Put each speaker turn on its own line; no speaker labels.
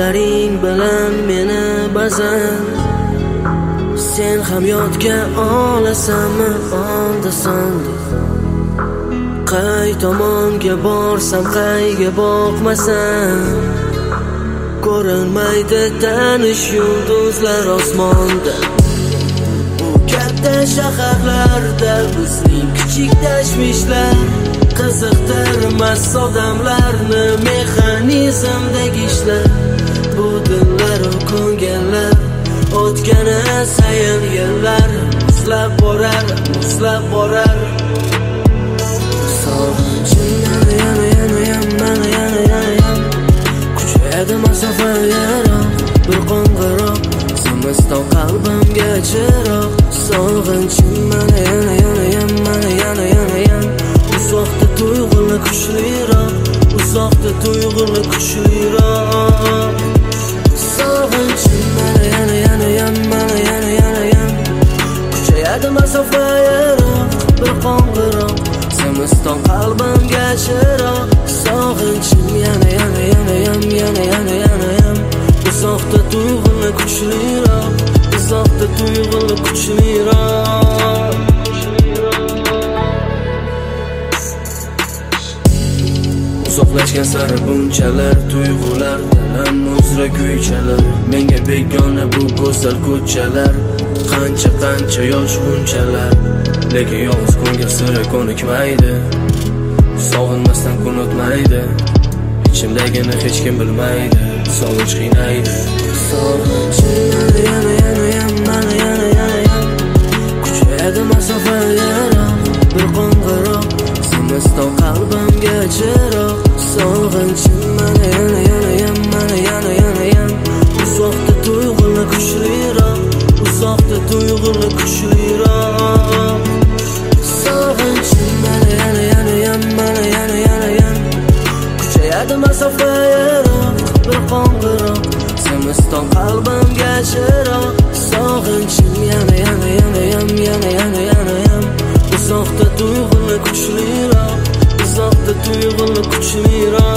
Ko'zlaring bilan meni ba'zan sen ham yodga olasanmi onda-sonda. Qay tomonga borsam, qayga boqmasam, ko'rinmaydi tanish yulduzlar osmonda. Bu katta shaharlarda bizning kichik tashvishlar qiziqtirmas odamlarni, mexanizmdagi ishlar. Bu dillar u ko'ngillar o'tgani sayin yillar muzlab borar, muzlab borar. Sog'inchim yana kuchayadi masofa yaroq, bir qo'ng'iroq zimiston qalbimga chiroq. Sog'inchim yana uzoqda tuyg'uni kuchliroq, uzoqda tuyg'uni kuchliroq. Sog'inchim yana kuchayadi masofa yaroq, bir qo'ng'iroq zimiston qalbimga chiroq. Sog'inchim yana uzoqda tuyg'uni kuchliroq, uzoqda tuyg'uni kuchliroq. Uzoqlashgan sari bunchalar tuyg'ular, dilim uzra kuychalar. Menga begona bu go'zal ko'chalar, qancha yosh bunchalar. Lekin yolg'iz ko'ngil sira ko'nikmaydi, sog'inmasdan kun o'tmaydi. Ichimdagini hech kim bilmaydi, sog'inch qiynaydi. Sog'inchim yana kuchayadi masofa yaroq, bir qo'ng'iroq zimiston qalbimga chiroq. Sog'inchim yana uzoqda tuyg'uni kuchliroq, uzoqda tuyg'uni kuchliroq. Sog'inchim yana kuchayadi masofa yaroq, bir qo'ng'iroq zimiston qalbimga chiroq. Sog'inchim yana uzoqda tuyg'uni kuchliroq, uzoqda tuyg'uni kuchliroq.